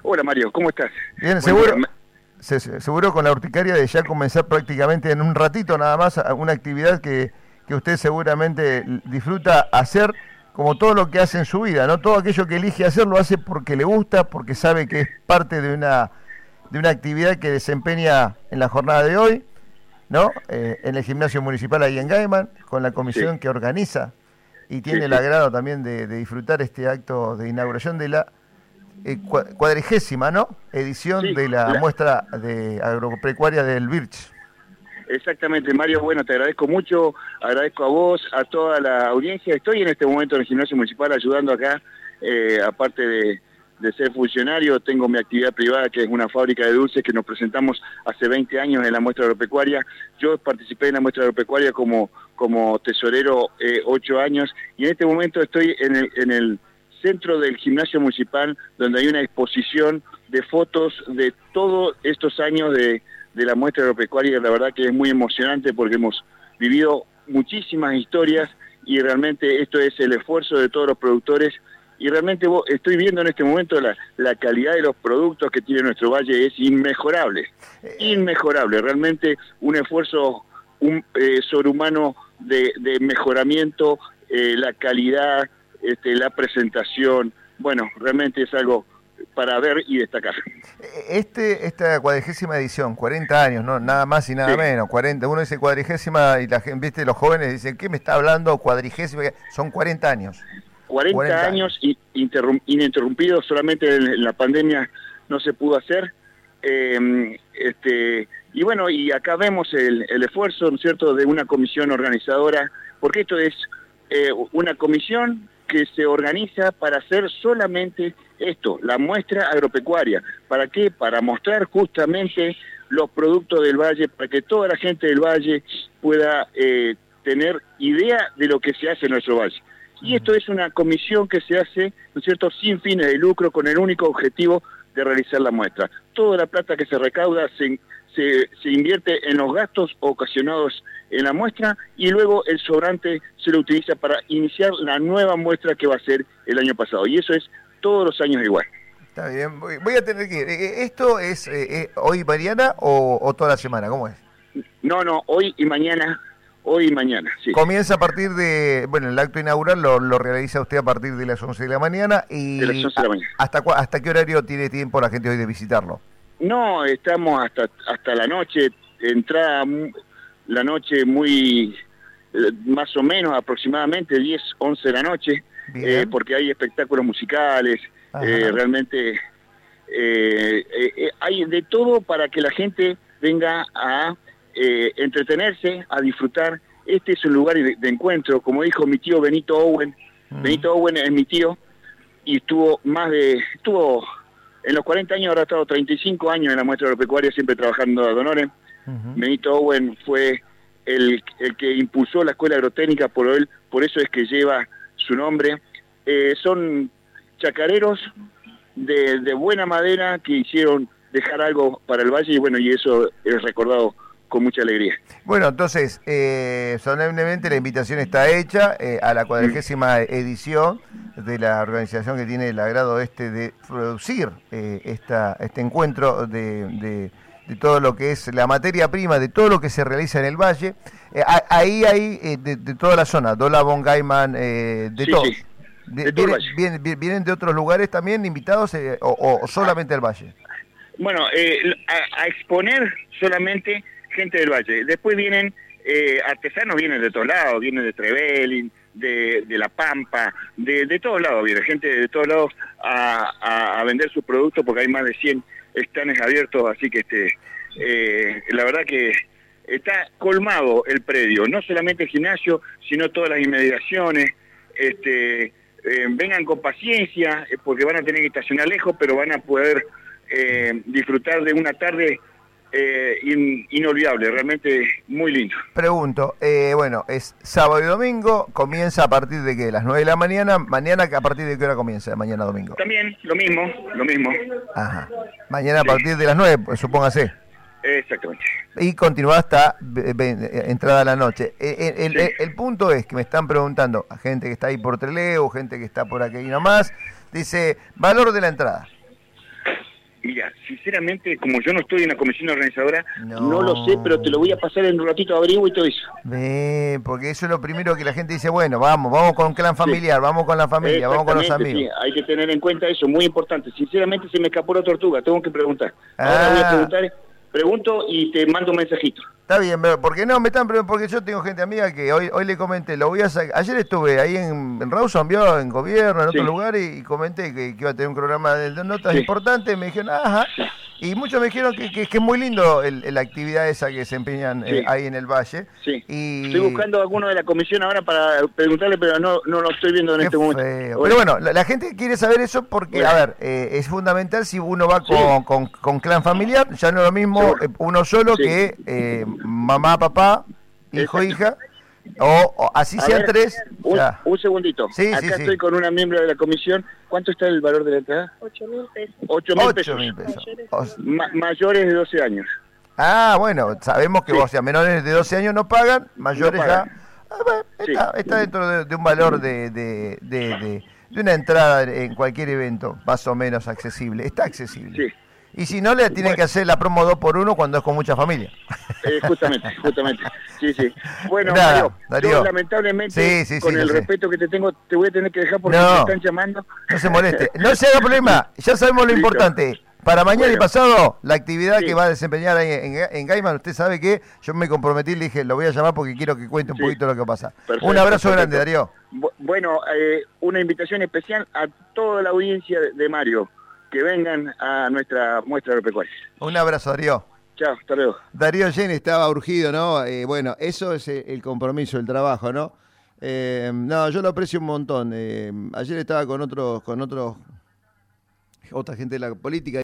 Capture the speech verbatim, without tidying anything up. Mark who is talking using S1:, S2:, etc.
S1: Hola Mario, ¿cómo estás?
S2: Bien,
S1: Buen
S2: seguro,
S1: día.
S2: se- se- seguro con la urticaria de ya comenzar prácticamente en un ratito nada más a- una actividad que, que usted seguramente l- disfruta hacer como todo lo que hace en su vida, ¿no? Todo aquello que elige hacer lo hace porque le gusta, porque sabe que es parte de una, de una actividad que desempeña en la jornada de hoy, ¿no? Eh, en el gimnasio municipal ahí en Gaiman, con la
S1: Sí,
S2: comisión que organiza y
S1: sí,
S2: tiene el
S1: sí,
S2: agrado también de, de disfrutar este acto de inauguración de la eh, cua- cuadrigésima, ¿no? Edición
S1: sí,
S2: de la
S1: la-
S2: muestra de agropecuaria del Birch.
S1: exactamente Mario, bueno, te agradezco mucho, agradezco a vos, a toda la audiencia. Estoy en este momento en el gimnasio municipal ayudando acá, eh, aparte de, de ser funcionario, tengo mi actividad privada que es una fábrica de dulces que nos presentamos hace veinte años en la muestra agropecuaria. Yo participé en la muestra agropecuaria como, como tesorero eh, ocho años y en este momento estoy en el, en el centro del gimnasio municipal donde hay una exposición de fotos de todos estos años de, de la muestra agropecuaria. La verdad que es muy emocionante porque hemos vivido muchísimas historias y realmente esto es el esfuerzo de todos los productores y realmente vos, estoy viendo en este momento la, la calidad de los productos que tiene nuestro valle es inmejorable, inmejorable, realmente un esfuerzo un, eh, sobrehumano de, de mejoramiento, eh, la calidad, este, la presentación, bueno, realmente es algo para ver y destacar.
S2: Este, esta cuadrigésima edición, cuarenta años, ¿no? Nada más y nada
S1: Sí.
S2: menos, cuarenta. Uno dice cuadrigésima y la gente, viste, los jóvenes dicen, ¿qué me está hablando cuadrigésima? Son cuarenta años.
S1: cuarenta años y interrum- ininterrumpidos, solamente en, en la pandemia no se pudo hacer. Eh, este, y bueno, y acá vemos el, el esfuerzo, ¿no es cierto?, de una comisión organizadora, porque esto es eh, una comisión que se organiza para hacer solamente esto, la muestra agropecuaria. ¿Para qué? Para mostrar justamente los productos del valle, para que toda la gente del valle pueda eh, tener idea de lo que se hace en nuestro valle. Y esto es una comisión que se hace, ¿no es cierto?, sin fines de lucro, con el único objetivo de realizar la muestra. Toda la plata que se recauda se, se, se invierte en los gastos ocasionados en la muestra y luego el sobrante se lo utiliza para iniciar la nueva muestra que va a ser el año pasado. Y eso es todos los años igual.
S2: Está bien, voy, voy a tener que ir. Eh, ¿Esto es eh, eh, hoy, Mariana, o, o toda la semana? ¿Cómo es?
S1: No, no, hoy y mañana, hoy y mañana, sí.
S2: Comienza a partir de, bueno, el acto inaugural lo, lo realiza usted a partir de las once de la mañana y
S1: De las once de la mañana.
S2: ¿hasta, cua- hasta qué horario tiene tiempo la gente hoy de visitarlo?
S1: No, estamos hasta hasta la noche, entrada mu- la noche muy, eh, más o menos aproximadamente diez, once de la noche,
S2: Bien.
S1: eh, porque hay espectáculos musicales,
S2: Ajá.
S1: eh, realmente eh, eh, eh, hay de todo para que la gente venga a eh, entretenerse, a disfrutar. Este es un lugar de, de encuentro, como dijo mi tío Benito Owen.
S2: Mm.
S1: Benito Owen es mi tío y estuvo más de, estuvo en los cuarenta años, ahora ha estado treinta y cinco años en la muestra agropecuaria, siempre trabajando a Donore.
S2: Ujú.
S1: Benito Owen fue el, el que impulsó la escuela agrotécnica, por él, por eso es que lleva su nombre. Eh, son chacareros de, de buena madera que hicieron dejar algo para el valle y bueno, y eso es recordado con mucha alegría.
S2: Bueno, entonces, eh, solemnemente la invitación está hecha eh, a la cuadragésima edición de la organización que tiene el agrado este de producir eh, esta, este encuentro de, de, de todo lo que es la materia prima, de todo lo que se realiza en el valle. Eh, a- ahí hay eh, de, de toda la zona, Dolabón, Gaiman, eh, de
S1: Sí,
S2: todos.
S1: sí,
S2: Vi-
S1: de todo el
S2: vienen,
S1: valle.
S2: vienen, vienen de otros lugares también invitados eh, o, o solamente el valle.
S1: Bueno, eh, a, a exponer solamente gente del valle. Después vienen eh, artesanos, vienen de todos lados, vienen de Trevelin, de, de La Pampa, de, de todos lados, viene gente de todos lados a, a, a vender sus productos porque hay más de cien stands abiertos, así que este eh, la verdad que está colmado el predio, no solamente el gimnasio, sino todas las inmediaciones. Este, eh, vengan con paciencia, eh, porque van a tener que estacionar lejos, pero van a poder eh, disfrutar de una tarde eh, in, inolvidable, realmente muy lindo.
S2: Pregunto, eh, bueno, es sábado y domingo, comienza a partir de qué, las nueve de la mañana, mañana a partir de qué hora comienza, mañana domingo.
S1: También lo mismo, lo mismo.
S2: Ajá, mañana a
S1: Sí.
S2: partir de las nueve, pues, supóngase,
S1: Exactamente.
S2: y continúa hasta ve- ve- entrada a la noche. Eh, eh, El,
S1: Sí.
S2: el- el punto es que me están preguntando, a gente que está ahí por Trelew, gente que está por aquí nomás, dice, valor de la entrada.
S1: Mira, sinceramente, como yo no estoy en la comisión organizadora,
S2: no,
S1: no lo sé, pero te lo voy a pasar en un ratito, averiguo y todo eso.
S2: Ve, porque eso es lo primero que la gente dice, bueno, vamos, vamos con clan familiar, sí. vamos con la familia, vamos con los amigos.
S1: Sí, hay que tener en cuenta eso, muy importante. Sinceramente se me escapó la tortuga, tengo que preguntar. Ahora ah. voy a preguntar, pregunto y te mando un mensajito.
S2: Está bien, pero porque no me están preguntando, porque yo tengo gente amiga que hoy hoy le comenté, lo voy a sacar. Ayer estuve ahí en, en Rawson, vio, en gobierno, en otro sí. lugar, y, y comenté que, que iba a tener un programa de, de notas sí. importantes, me dijeron, ajá, y muchos me dijeron que, que, que es muy lindo el, el, la actividad esa que se empeñan sí. eh, ahí en el valle.
S1: Sí.
S2: Y...
S1: Estoy buscando a alguno de la comisión ahora para preguntarle, pero no, no lo estoy viendo en Qué este momento.
S2: Feo. Pero bueno, la, la gente quiere saber eso porque, bueno. a ver, eh, es fundamental si uno va con, sí. con, con clan familiar, ya no es lo mismo sí. uno solo sí. que eh, mamá, papá, hijo, hija, o, o así a sean ver, tres.
S1: Un, un segundito.
S2: Sí,
S1: Acá
S2: sí,
S1: estoy
S2: sí.
S1: con una miembro de la comisión. ¿Cuánto está el valor de la entrada?
S3: Ocho mil pesos.
S1: Ocho mil pesos.
S2: pesos.
S1: Ma mayores de doce años.
S2: Ah, bueno, sabemos que sí. vos, o sea, menores de doce años no pagan, mayores no pagan. ya... Ah, bueno, está, sí. está dentro de, de un valor de, de, de, de, de una entrada en cualquier evento, más o menos accesible. Está accesible. Sí. Y si no, le tienen bueno. que hacer la promo dos por uno cuando es con mucha familia.
S1: Eh, justamente, justamente. Sí, sí. Bueno, Nada, Darío, Darío. Yo, lamentablemente, sí, sí, con sí, el respeto sé. que te tengo, te voy a tener que dejar porque no, me están llamando.
S2: No se moleste. No se haga problema. Ya sabemos lo Listo. importante. Para mañana bueno. y pasado, la actividad sí. que va a desempeñar ahí en, en, en Gaiman, usted sabe que yo me comprometí, le dije, lo voy a llamar porque quiero que cuente un sí. poquito lo que pasa. Perfecto, un abrazo perfecto. grande, Darío.
S1: Bueno, eh, una invitación especial a toda la audiencia de Mario. Que vengan a nuestra muestra agropecuaria.
S2: Un abrazo, Darío.
S1: Chao, hasta luego.
S2: Darío Jenny estaba urgido, ¿no? Eh, bueno, eso es el compromiso, el trabajo, ¿no? Eh, no, yo lo aprecio un montón. Eh, ayer estaba con otros, con otros, otra gente de la política.